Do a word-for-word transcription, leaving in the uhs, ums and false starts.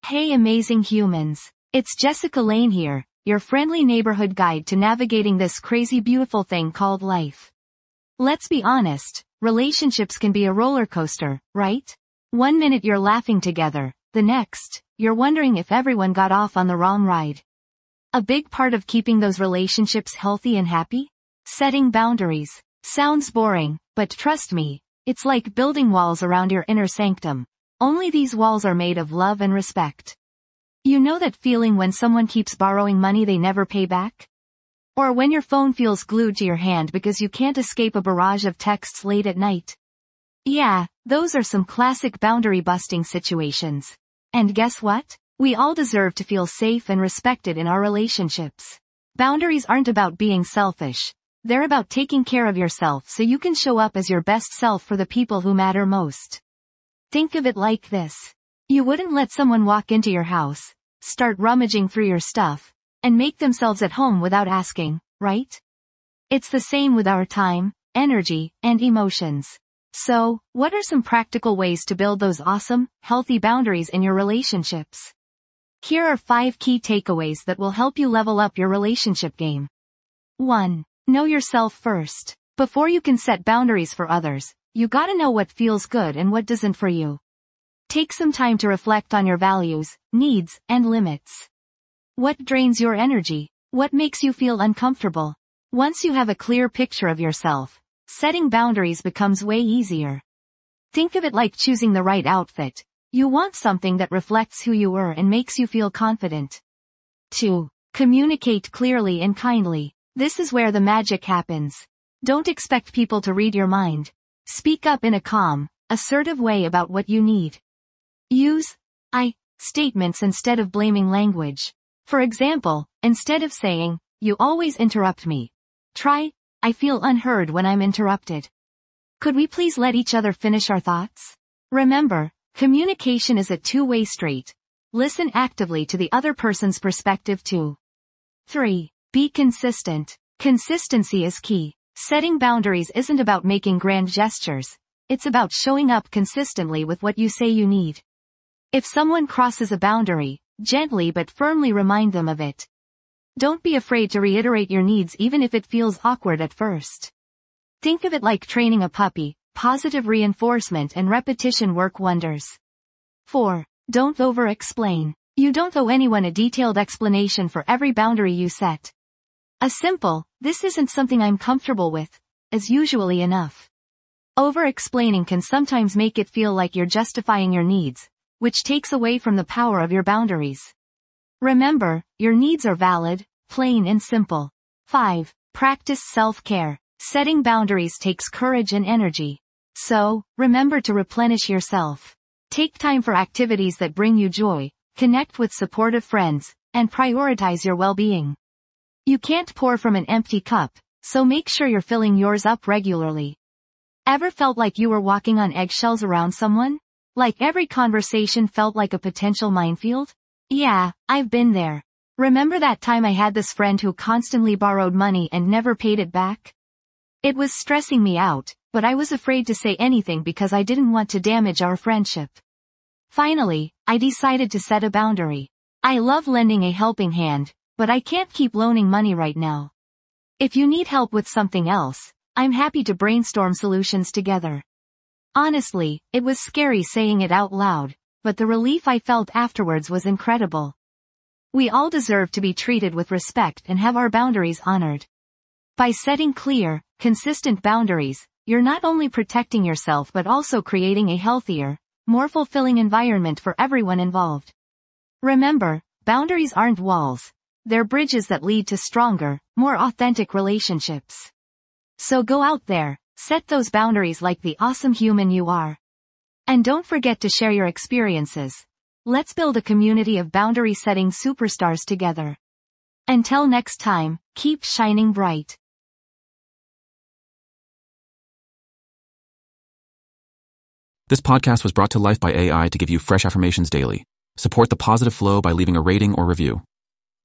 Hey amazing humans. It's Jessica Lane here, your friendly neighborhood guide to navigating this crazy beautiful thing called life. Let's be honest, relationships can be a roller coaster, right? One minute you're laughing together, the next, you're wondering if everyone got off on the wrong ride. A big part of keeping those relationships healthy and happy? Setting boundaries. Sounds boring, but trust me, it's like building walls around your inner sanctum. Only these walls are made of love and respect. You know that feeling when someone keeps borrowing money they never pay back? Or when your phone feels glued to your hand because you can't escape a barrage of texts late at night? Yeah, those are some classic boundary-busting situations. And guess what? We all deserve to feel safe and respected in our relationships. Boundaries aren't about being selfish. They're about taking care of yourself so you can show up as your best self for the people who matter most. Think of it like this. You wouldn't let someone walk into your house, start rummaging through your stuff, and make themselves at home without asking, right? It's the same with our time, energy, and emotions. So, what are some practical ways to build those awesome, healthy boundaries in your relationships? Here are five key takeaways that will help you level up your relationship game. one. Know yourself first. Before you can set boundaries for others, you gotta know what feels good and what doesn't for you. Take some time to reflect on your values, needs, and limits. What drains your energy? What makes you feel uncomfortable? Once you have a clear picture of yourself, setting boundaries becomes way easier. Think of it like choosing the right outfit. You want something that reflects who you are and makes you feel confident. two. Communicate clearly and kindly. This is where the magic happens. Don't expect people to read your mind. Speak up in a calm, assertive way about what you need. Use I statements instead of blaming language. For example, instead of saying, "You always interrupt me," try, "I feel unheard when I'm interrupted. Could we please let each other finish our thoughts?" Remember, communication is a two-way street. Listen actively to the other person's perspective too. three. Be consistent. Consistency is key. Setting boundaries isn't about making grand gestures. It's about showing up consistently with what you say you need. If someone crosses a boundary, gently but firmly remind them of it. Don't be afraid to reiterate your needs even if it feels awkward at first. Think of it like training a puppy. Positive reinforcement and repetition work wonders. four. Don't over-explain. You don't owe anyone a detailed explanation for every boundary you set. A simple, "This isn't something I'm comfortable with," is usually enough. Over-explaining can sometimes make it feel like you're justifying your needs, which takes away from the power of your boundaries. Remember, your needs are valid, plain and simple. five. Practice self-care. Setting boundaries takes courage and energy. So, remember to replenish yourself. Take time for activities that bring you joy, connect with supportive friends, and prioritize your well-being. You can't pour from an empty cup, so make sure you're filling yours up regularly. Ever felt like you were walking on eggshells around someone? Like every conversation felt like a potential minefield? Yeah, I've been there. Remember that time I had this friend who constantly borrowed money and never paid it back? It was stressing me out, but I was afraid to say anything because I didn't want to damage our friendship. Finally, I decided to set a boundary. I love lending a helping hand, but I can't keep loaning money right now. If you need help with something else, I'm happy to brainstorm solutions together. Honestly, it was scary saying it out loud, but the relief I felt afterwards was incredible. We all deserve to be treated with respect and have our boundaries honored. By setting clear, consistent boundaries, you're not only protecting yourself but also creating a healthier, more fulfilling environment for everyone involved. Remember, boundaries aren't walls. They're bridges that lead to stronger, more authentic relationships. So go out there, set those boundaries like the awesome human you are. And don't forget to share your experiences. Let's build a community of boundary-setting superstars together. Until next time, keep shining bright. This podcast was brought to life by A I to give you fresh affirmations daily. Support the positive flow by leaving a rating or review.